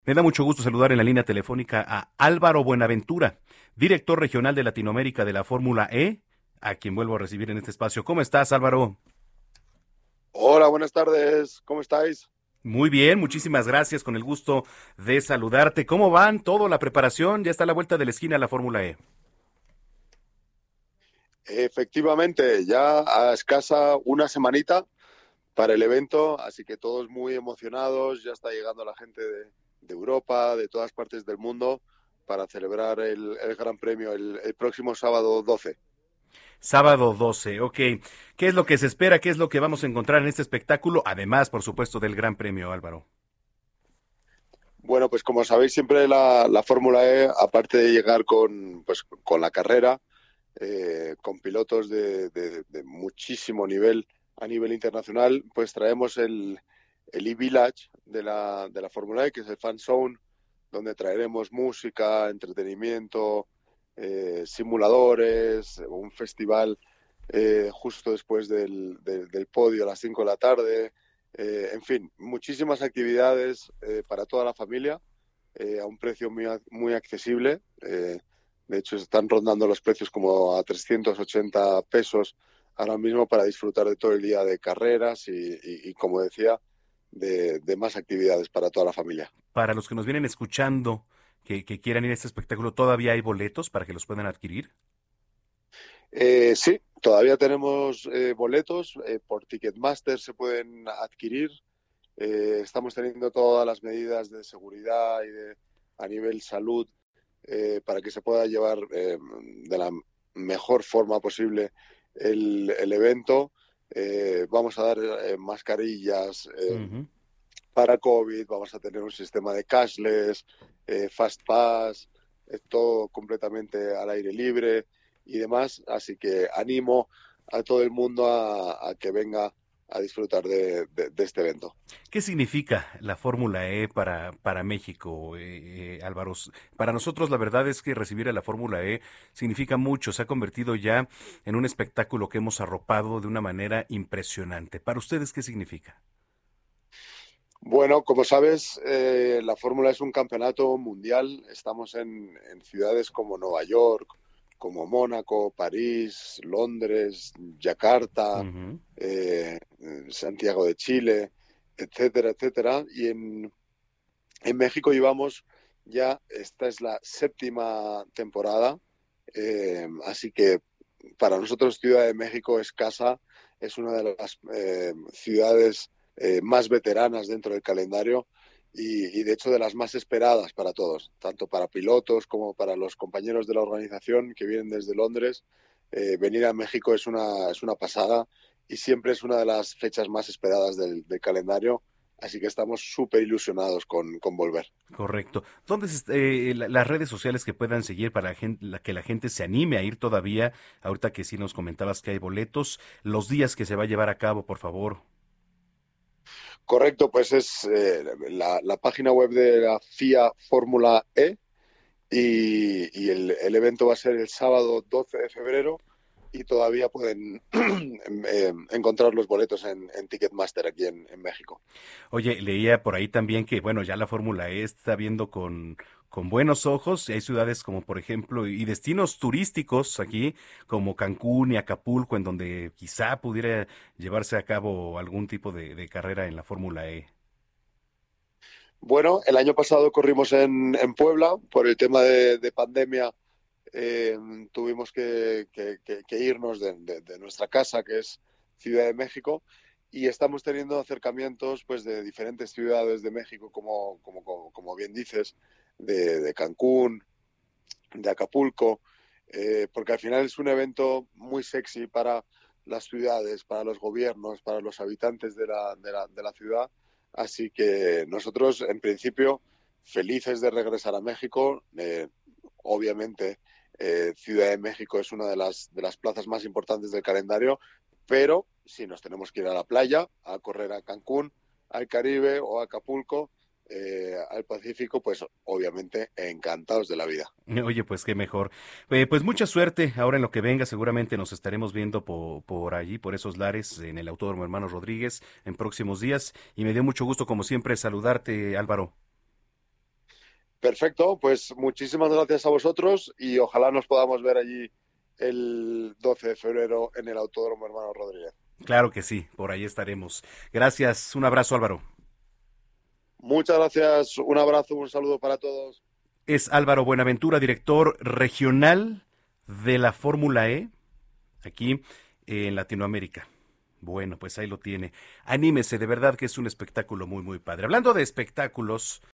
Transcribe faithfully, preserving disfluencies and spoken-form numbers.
Me da mucho gusto saludar en la línea telefónica a Álvaro Buenaventura, director regional de Latinoamérica de la Fórmula E, a quien vuelvo a recibir en este espacio. ¿Cómo estás, Álvaro? Hola, buenas tardes. ¿Cómo estáis? Muy bien, muchísimas gracias, con el gusto de saludarte. ¿Cómo van? ¿Todo? ¿La preparación? Ya está a la vuelta de la esquina la Fórmula E. Efectivamente, ya a escasa una semanita para el evento, así que todos muy emocionados. Ya está llegando la gente de, de Europa, de todas partes del mundo, para celebrar el, el Gran Premio el, el próximo sábado doce. Sábado doce, ok. ¿Qué es lo que se espera? ¿Qué es lo que vamos a encontrar en este espectáculo? Además, por supuesto, del Gran Premio, Álvaro. Bueno, pues como sabéis, siempre la, la Fórmula E, aparte de llegar con, pues, con la carrera, eh, con pilotos de, de, de, muchísimo nivel a nivel internacional, pues traemos el, el e-Village de la, de la Fórmula E, que es el Fan Zone, donde traeremos música, entretenimiento, eh, simuladores, un festival eh, justo después del, del, del, podio a las cinco de la tarde. Eh, en fin, muchísimas actividades eh, para toda la familia eh, a un precio muy, muy accesible. Eh, de hecho, están rondando los precios como a trescientos ochenta pesos ahora mismo para disfrutar de todo el día de carreras y, y, y como decía, de, de, más actividades para toda la familia. Para los que nos vienen escuchando, que, que quieran ir a este espectáculo, ¿todavía hay boletos para que los puedan adquirir? Eh, sí, todavía tenemos eh, boletos. Eh, por Ticketmaster se pueden adquirir. Eh, estamos teniendo todas las medidas de seguridad y de, a nivel salud eh, para que se pueda llevar eh, de la mejor forma posible el, el evento. Eh, vamos a dar eh, mascarillas Uh eh, -huh. para COVID, vamos a tener un sistema de cashless, eh, fast pass, eh, todo completamente al aire libre y demás. Así que animo a todo el mundo a, a que venga a disfrutar de, de, de este evento. ¿Qué significa la Fórmula E para, para México, eh, eh, Álvaro? Para nosotros la verdad es que recibir a la Fórmula E significa mucho, se ha convertido ya en un espectáculo que hemos arropado de una manera impresionante. ¿Para ustedes qué significa? Bueno, como sabes, eh, la Fórmula es un campeonato mundial. Estamos en, en ciudades como Nueva York, como Mónaco, París, Londres, Uh Yakarta, -huh. eh, Santiago de Chile, etcétera, etcétera. Y en, en México llevamos ya, esta es la séptima temporada, eh, así que para nosotros Ciudad de México es casa, es una de las eh, ciudades eh, más veteranas dentro del calendario y, y, de hecho de las más esperadas para todos, tanto para pilotos como para los compañeros de la organización que vienen desde Londres. Eh, venir a México es una, es una pasada y siempre es una de las fechas más esperadas del, del calendario. Así que estamos súper ilusionados con, con volver. Correcto. ¿Dónde es, eh, la- las redes sociales que puedan seguir para la gente, la, que la gente se anime a ir todavía? Ahorita que sí nos comentabas que hay boletos, los días que se va a llevar a cabo, por favor. Correcto, pues es eh, la, la, página web de la F I A Fórmula E y, y el, el, evento va a ser el sábado doce de febrero y todavía pueden eh, encontrar los boletos en, en Ticketmaster aquí en, en México. Oye, leía por ahí también que, bueno, ya la Fórmula E está viendo con, con buenos ojos. Y hay ciudades como, por ejemplo, y destinos turísticos aquí, como Cancún y Acapulco, en donde quizá pudiera llevarse a cabo algún tipo de, de carrera en la Fórmula E. Bueno, el año pasado corrimos en, en Puebla por el tema de, de pandemia. Eh, tuvimos que, que, que, que irnos de, de, de nuestra casa, que es Ciudad de México, y estamos teniendo acercamientos pues, de diferentes ciudades de México, como, como, como, como bien dices, de, de Cancún, de Acapulco, eh, porque al final es un evento muy sexy para las ciudades, para los gobiernos, para los habitantes de la, de la, de la ciudad. Así que nosotros, en principio, felices de regresar a México. Eh, obviamente, eh, Ciudad de México es una de las, de las plazas más importantes del calendario, pero si nos tenemos que ir a la playa, a correr a Cancún, al Caribe o a Acapulco, eh, al Pacífico, pues obviamente encantados de la vida. Oye, pues qué mejor. Eh, pues mucha suerte ahora en lo que venga. Seguramente nos estaremos viendo po- por allí, por esos lares, en el Autódromo Hermanos Rodríguez, en próximos días. Y me dio mucho gusto, como siempre, saludarte, Álvaro. Perfecto, pues muchísimas gracias a vosotros y ojalá nos podamos ver allí el doce de febrero en el Autódromo Hermano Rodríguez. Claro que sí, por ahí estaremos. Gracias, un abrazo, Álvaro. Muchas gracias, un abrazo, un saludo para todos. Es Álvaro Buenaventura, director regional de la Fórmula E, aquí en Latinoamérica. Bueno, pues ahí lo tiene. Anímese, de verdad que es un espectáculo muy, muy padre. Hablando de espectáculos,